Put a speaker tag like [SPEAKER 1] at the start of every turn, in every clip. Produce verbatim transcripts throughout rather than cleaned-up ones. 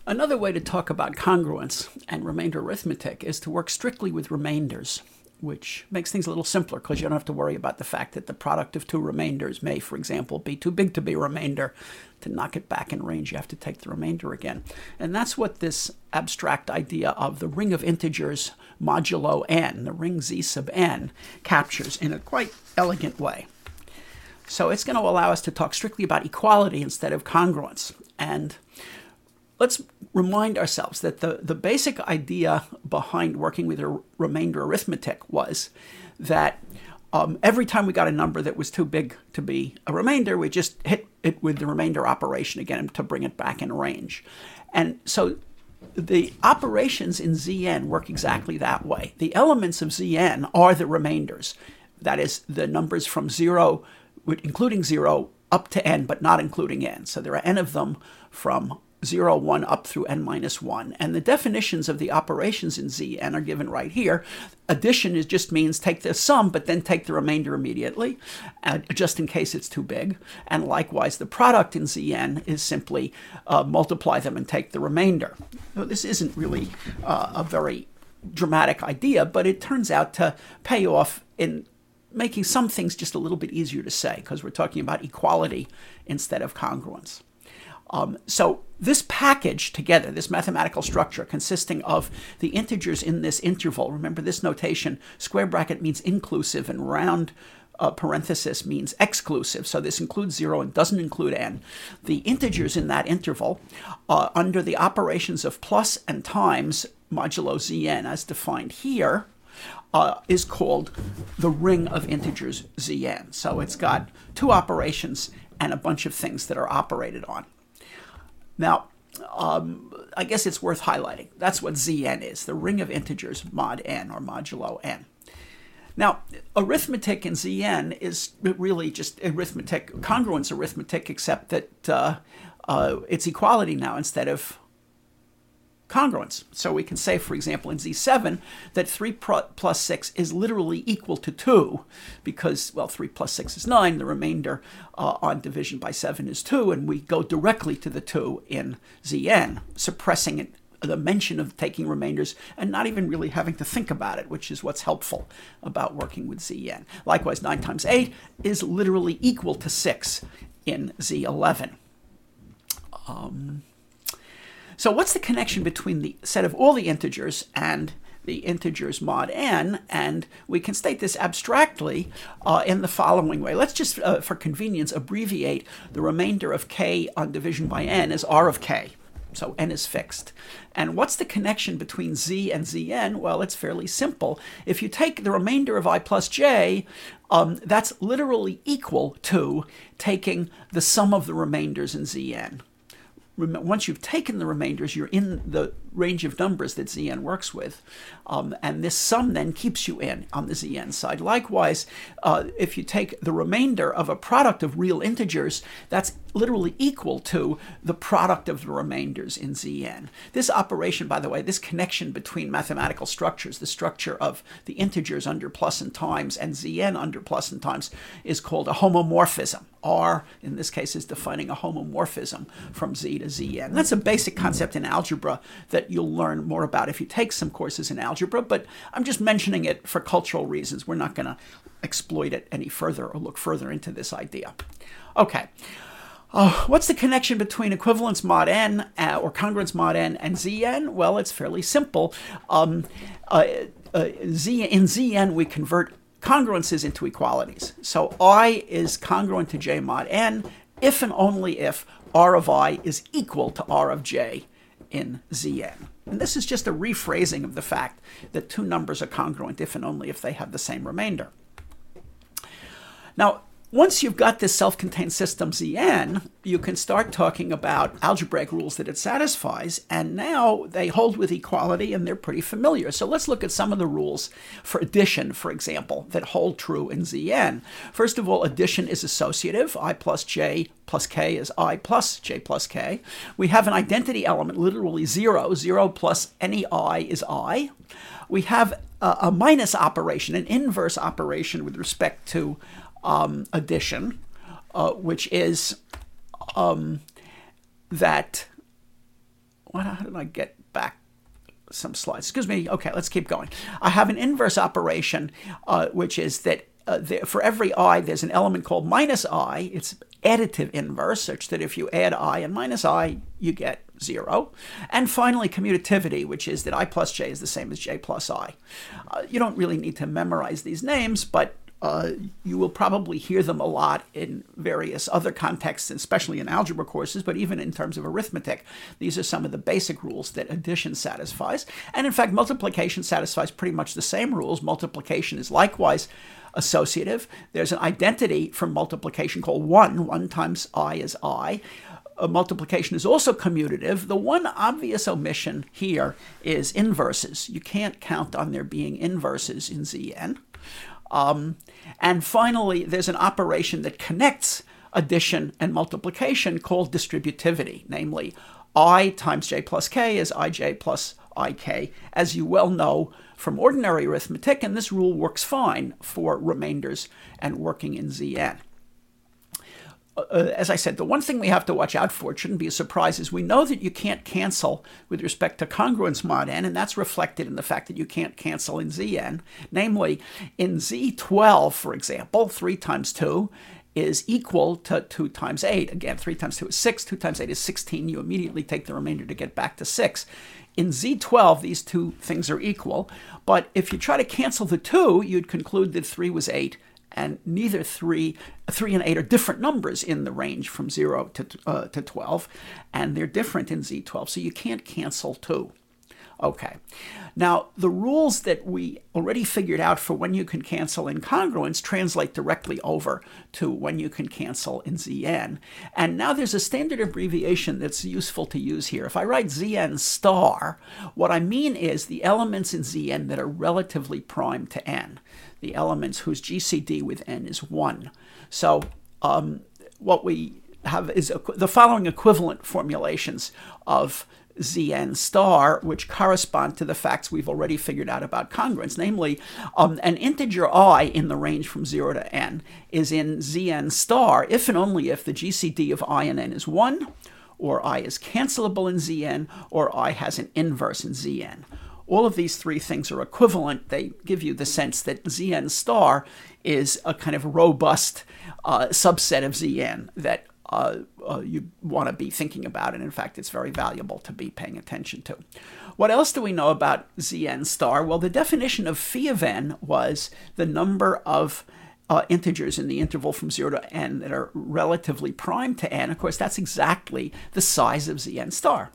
[SPEAKER 1] Another way to talk about congruence and remainder arithmetic is to work strictly with remainders, which makes things a little simpler because you don't have to worry about the fact that the product of two remainders may, for example, be too big to be a remainder. To knock it back in range, you have to take the remainder again. And that's what this abstract idea of the ring of integers modulo n, the ring Z sub n, captures in a quite elegant way. So it's going to allow us to talk strictly about equality instead of congruence. And let's remind ourselves that the, the basic idea behind working with a remainder arithmetic was that um, every time we got a number that was too big to be a remainder, we just hit it with the remainder operation again to bring it back in range. And so the operations in Zn work exactly that way. The elements of Zn are the remainders. That is, the numbers from zero, including zero, up to n, but not including n. So there are n of them from zero, one, up through n minus one. And the definitions of the operations in Zn are given right here. Addition is just means take the sum, but then take the remainder immediately, uh, just in case it's too big. And likewise, the product in Zn is simply uh, multiply them and take the remainder. So this isn't really uh, a very dramatic idea, but it turns out to pay off in making some things just a little bit easier to say, because we're talking about equality instead of congruence. Um, so this package together, this mathematical structure consisting of the integers in this interval, remember this notation, square bracket means inclusive and round uh, parenthesis means exclusive, so this includes zero and doesn't include n. The integers in that interval uh, under the operations of plus and times modulo Zn as defined here uh, is called the ring of integers Zn. So it's got two operations and a bunch of things that are operated on. Now, um, I guess it's worth highlighting. That's what Zn is, the ring of integers mod n or modulo n. Now, arithmetic in Zn is really just arithmetic, congruence arithmetic, except that uh, uh, it's equality now instead of congruence. So we can say, for example, in Z seven, that three plus six is literally equal to two because, well, three plus six is nine. The remainder uh, on division by seven is two, and we go directly to the two in Zn, suppressing it, the mention of taking remainders and not even really having to think about it, which is what's helpful about working with Zn. Likewise, nine times eight is literally equal to six in Z eleven. Um... So what's the connection between the set of all the integers and the integers mod n? And we can state this abstractly uh, in the following way. Let's just, uh, for convenience, abbreviate the remainder of k on division by n as r of k. So n is fixed. And what's the connection between z and Zn? Well, it's fairly simple. If you take the remainder of I plus j, um, that's literally equal to taking the sum of the remainders in Zn. Once you've taken the remainders, you're in the range of numbers that Zn works with. Um, and this sum then keeps you in on the Zn side. Likewise, uh, if you take the remainder of a product of real integers, that's literally equal to the product of the remainders in Zn. This operation, by the way, this connection between mathematical structures, the structure of the integers under plus and times and Zn under plus and times, is called a homomorphism. R, in this case, is defining a homomorphism from Z to Zn. That's a basic concept in algebra that you'll learn more about if you take some courses in algebra, but I'm just mentioning it for cultural reasons. We're not going to exploit it any further or look further into this idea. Okay. Uh, what's the connection between equivalence mod n uh, or congruence mod n and Zn? Well, it's fairly simple. Um, uh, uh, Z, in Zn, we convert congruences into equalities. So I is congruent to j mod n if and only if r of I is equal to r of j in Zn. And this is just a rephrasing of the fact that two numbers are congruent if and only if they have the same remainder. Now, once you've got this self-contained system Zn, you can start talking about algebraic rules that it satisfies, and now they hold with equality and they're pretty familiar. So let's look at some of the rules for addition, for example, that hold true in Zn. First of all, addition is associative. I plus j plus k is I plus j plus k. We have an identity element, literally zero. Zero plus any I is I. We have a, a minus operation, an inverse operation with respect to Um, addition, uh, which is um, that, what, did I get back some slides? Excuse me. Okay, let's keep going. I have an inverse operation, uh, which is that uh, there, for every I, there's an element called minus I. It's additive inverse, such that if you add I and minus I, you get zero. And finally, commutativity, which is that I plus j is the same as j plus I. Uh, you don't really need to memorize these names, but uh, you will probably hear them a lot in various other contexts, especially in algebra courses, but even in terms of arithmetic. These are some of the basic rules that addition satisfies. And in fact, multiplication satisfies pretty much the same rules. Multiplication is likewise associative. There's an identity for multiplication called one. one times I is I. Uh, multiplication is also commutative. The one obvious omission here is inverses. You can't count on there being inverses in Z N. Um, and finally, there's an operation that connects addition and multiplication called distributivity, namely I times j plus k is ij plus ik, as you well know from ordinary arithmetic, and this rule works fine for remainders and working in Z N. Uh, as I said, the one thing we have to watch out for, it shouldn't be a surprise, is we know that you can't cancel with respect to congruence mod n, and that's reflected in the fact that you can't cancel in Z N. Namely, in Z twelve, for example, three times two is equal to two times eight. Again, three times two is six, two times eight is sixteen. You immediately take the remainder to get back to six. In Z twelve, these two things are equal, but if you try to cancel the two, you'd conclude that three was eight, and neither three, three and eight are different numbers in the range from zero to, uh, to twelve, and they're different in Z twelve, so you can't cancel two. Okay, now the rules that we already figured out for when you can cancel incongruence translate directly over to when you can cancel in Z N. And now there's a standard abbreviation that's useful to use here. If I write Z N star, what I mean is the elements in Z N that are relatively prime to n, the elements whose G C D with n is one. So um, what we have is the following equivalent formulations of Z N star, which correspond to the facts we've already figured out about congruence. Namely, um, an integer I in the range from zero to n is in Z N star if and only if the G C D of I and n is one, or I is cancelable in Z N, or I has an inverse in Z N. All of these three things are equivalent. They give you the sense that Z N star is a kind of robust uh, subset of Z N that Uh, uh, you want to be thinking about, and in fact it's very valuable to be paying attention to. What else do we know about Z N star? Well, the definition of phi of n was the number of uh, integers in the interval from zero to n that are relatively prime to n. Of course, that's exactly the size of Z N star.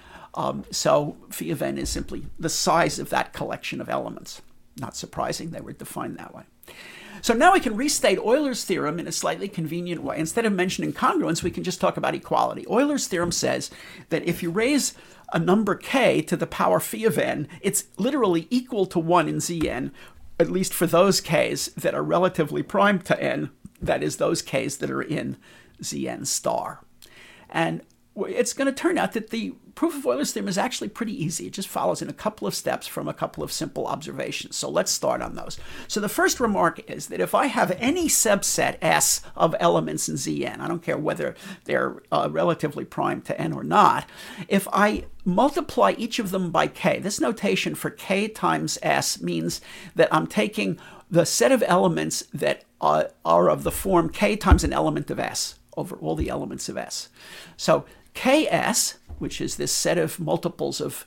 [SPEAKER 1] Um, so phi of n is simply the size of that collection of elements. Not surprising, they were defined that way. So now we can restate Euler's theorem in a slightly convenient way. Instead of mentioning congruence, we can just talk about equality. Euler's theorem says that if you raise a number k to the power phi of n, it's literally equal to one in Z N, at least for those k's that are relatively prime to n, that is, those k's that are in Z N star. And it's going to turn out that the proof of Euler's theorem is actually pretty easy. It just follows in a couple of steps from a couple of simple observations. So let's start on those. So the first remark is that if I have any subset S of elements in Z N, I don't care whether they're uh, relatively prime to n or not, if I multiply each of them by k, this notation for k times S means that I'm taking the set of elements that uh, are of the form k times an element of S over all the elements of S. So Ks, which is this set of multiples of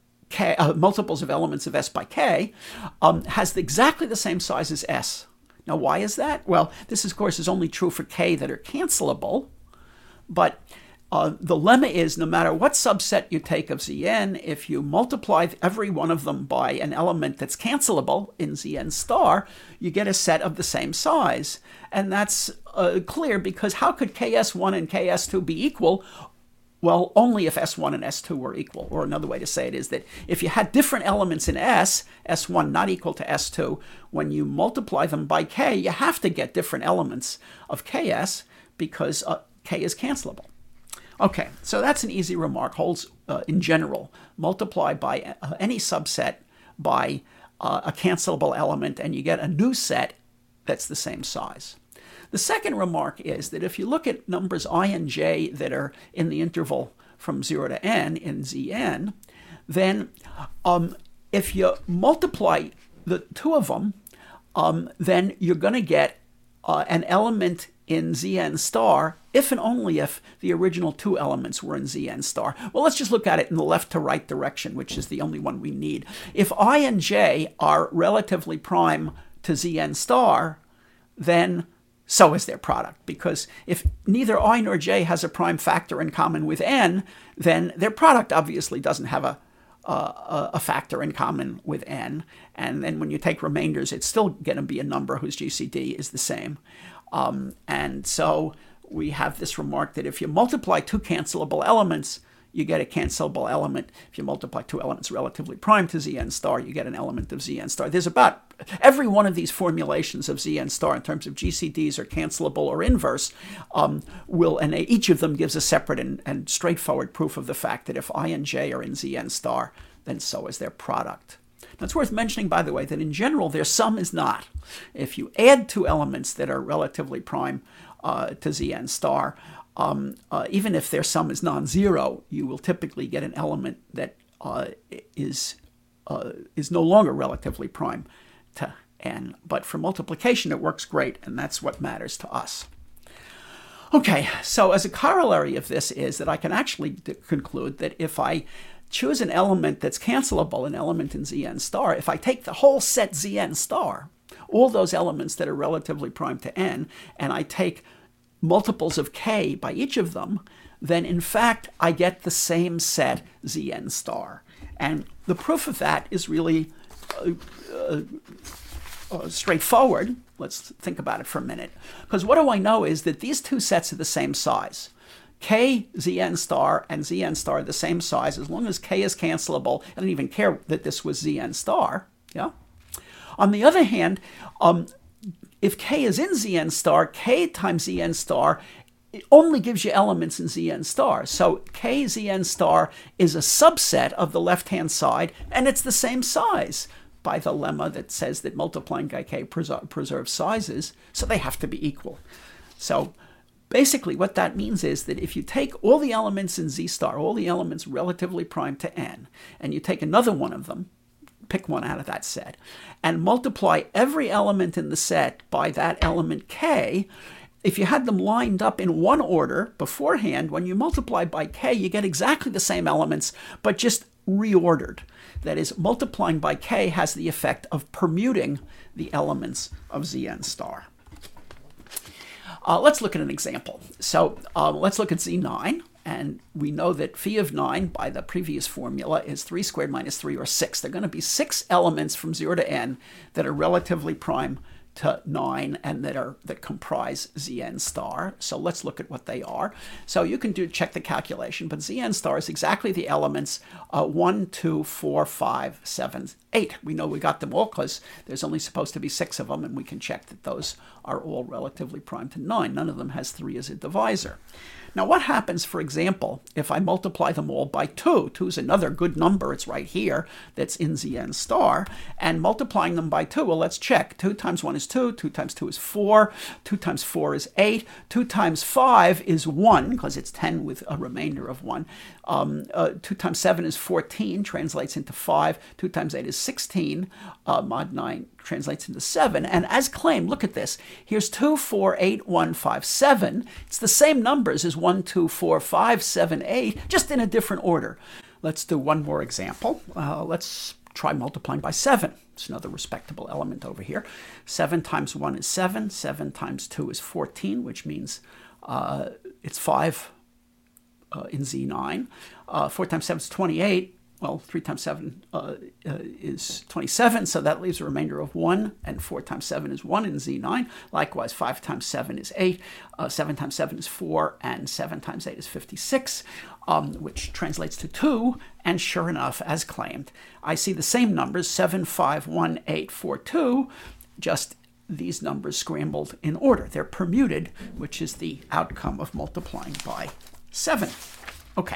[SPEAKER 1] k, uh, multiples of elements of S by k, um, has exactly the same size as S. Now, why is that? Well, this, of course, is only true for k that are cancelable, but uh, the lemma is no matter what subset you take of Z N, if you multiply every one of them by an element that's cancelable in Z N star, you get a set of the same size. And that's uh, clear because how could K S one and K S two be equal? Well, only if S one and S two were equal. Or another way to say it is that if you had different elements in S, S one not equal to S two, when you multiply them by K, you have to get different elements of K S because uh, K is cancelable. Okay, so that's an easy remark, holds uh, in general. Multiply by uh, any subset by uh, a cancelable element and you get a new set that's the same size. The second remark is that if you look at numbers I and j that are in the interval from zero to n in Zn, then um, if you multiply the two of them, um, then you're going to get uh, an element in Zn star if and only if the original two elements were in Zn star. Well, let's just look at it in the left to right direction, which is the only one we need. If I and j are relatively prime to Zn star, then so is their product, because if neither I nor j has a prime factor in common with n, then their product obviously doesn't have a Uh, a factor in common with n, and then when you take remainders, it's still going to be a number whose G C D is the same. Um, and so we have this remark that if you multiply two cancelable elements, you get a cancelable element. If you multiply two elements relatively prime to Zn star, you get an element of Zn star. There's about every one of these formulations of Zn star in terms of G C Ds or cancelable or inverse um, will, and each of them gives a separate and, and straightforward proof of the fact that if I and j are in Zn star, then so is their product. Now, it's worth mentioning, by the way, that in general, their sum is not. If you add two elements that are relatively prime uh, to Zn star, Um, uh, even if their sum is non-zero, you will typically get an element that uh, is uh, is no longer relatively prime to n. But for multiplication, it works great, and that's what matters to us. Okay, so as a corollary of this is that I can actually conclude that if I choose an element that's cancelable, an element in Zn star, if I take the whole set Zn star, all those elements that are relatively prime to n, and I take multiples of k by each of them, then in fact I get the same set Zn star. And the proof of that is really uh, uh, uh, straightforward. Let's think about it for a minute. Because what do I know is that these two sets are the same size. K Zn star and Zn star are the same size. As long as k is cancelable, I don't even care that this was Zn star. Yeah. On the other hand, um, if k is in Zn star, k times Zn star it only gives you elements in Zn star. So k Zn star is a subset of the left-hand side, and it's the same size by the lemma that says that multiplying by k preserves sizes, so they have to be equal. So basically what that means is that if you take all the elements in Z star, all the elements relatively prime to n, and you take another one of them, pick one out of that set, and multiply every element in the set by that element k, if you had them lined up in one order beforehand, when you multiply by k, you get exactly the same elements, but just reordered. That is, multiplying by k has the effect of permuting the elements of Zn star. Uh, let's look at an example. So uh, let's look at Z nine. And we know that phi of nine, by the previous formula, is three squared minus three, or six. There are going to be six elements from zero to n that are relatively prime to nine and that are that comprise Zn star. So let's look at what they are. So you can do check the calculation, but Zn star is exactly the elements uh, one, two, four, five, seven, eight. We know we got them all because there's only supposed to be six of them, and we can check that those are all relatively prime to nine. None of them has three as a divisor. Now, what happens, for example, if I multiply them all by two? two is another good number. It's right here that's in Zn star. And multiplying them by two, well, let's check. two times one is two. two times two is four. two times four is eight. two times five is one, because it's ten with a remainder of one. Um, uh, two times seven is fourteen, translates into five. two times eight is sixteen. Uh, mod nine translates into seven. And as claimed, look at this. Here's two, four, eight, one, five, seven. It's the same numbers as one, two, four, five, seven, eight, just in a different order. Let's do one more example. Uh, let's try multiplying by seven. It's another respectable element over here. seven times one is seven. seven times two is fourteen, which means uh, it's five uh, in Z nine. Uh, four times seven is twenty-eight. Well, three times seven uh, uh, is twenty-seven, so that leaves a remainder of one, and four times seven is one in Z nine. Likewise, five times seven is eight, uh, seven times seven is four, and seven times eight is fifty-six, um, which translates to two, and sure enough, as claimed, I see the same numbers, seven, five, one, eight, four, two, just these numbers scrambled in order. They're permuted, which is the outcome of multiplying by seven. Okay,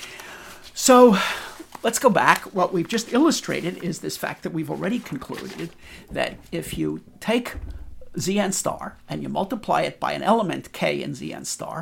[SPEAKER 1] so let's go back. What we've just illustrated is this fact that we've already concluded that if you take Zn star and you multiply it by an element k in Zn star,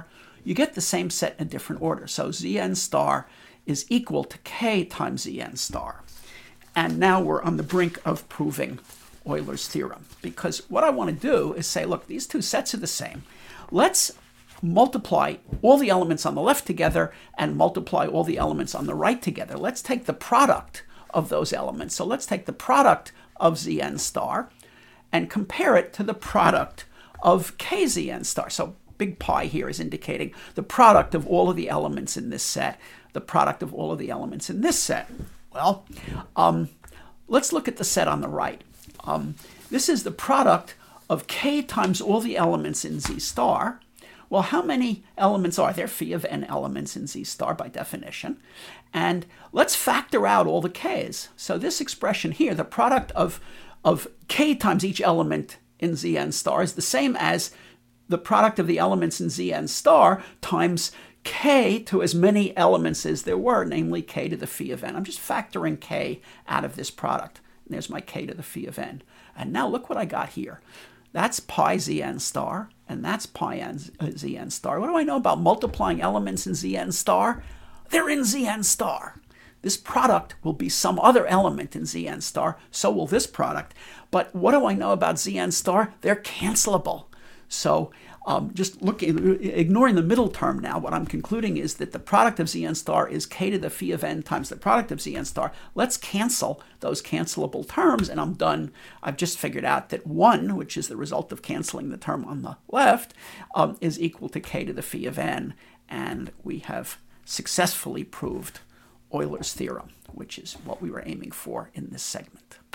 [SPEAKER 1] you get the same set in a different order. So Zn star is equal to K times Zn star. And now we're on the brink of proving Euler's theorem, because what I want to do is say, look, these two sets are the same. Let's multiply all the elements on the left together and multiply all the elements on the right together. Let's take the product of those elements. So let's take the product of Zn star and compare it to the product of Kzn star. So big pi here is indicating the product of all of the elements in this set, the product of all of the elements in this set. Well, um, let's look at the set on the right. Um, this is the product of K times all the elements in Z star. Well, how many elements are there? Phi of n elements in Z star by definition. And let's factor out all the Ks. So this expression here, the product of, of K times each element in Zn star is the same as the product of the elements in Zn star times K to as many elements as there were, namely K to the phi of n. I'm just factoring K out of this product. And there's my K to the phi of n. And now look what I got here. That's pi Zn star, and that's pi n, uh, Zn star. What do I know about multiplying elements in Zn star? They're in Zn star. This product will be some other element in Zn star, so will this product. But what do I know about Zn star? They're cancelable. So um, just looking, ignoring the middle term now, what I'm concluding is that the product of Zn star is K to the phi of n times the product of Zn star. Let's cancel those cancelable terms, and I'm done. I've just figured out that one, which is the result of canceling the term on the left, um, is equal to K to the phi of n, and we have successfully proved Euler's theorem, which is what we were aiming for in this segment.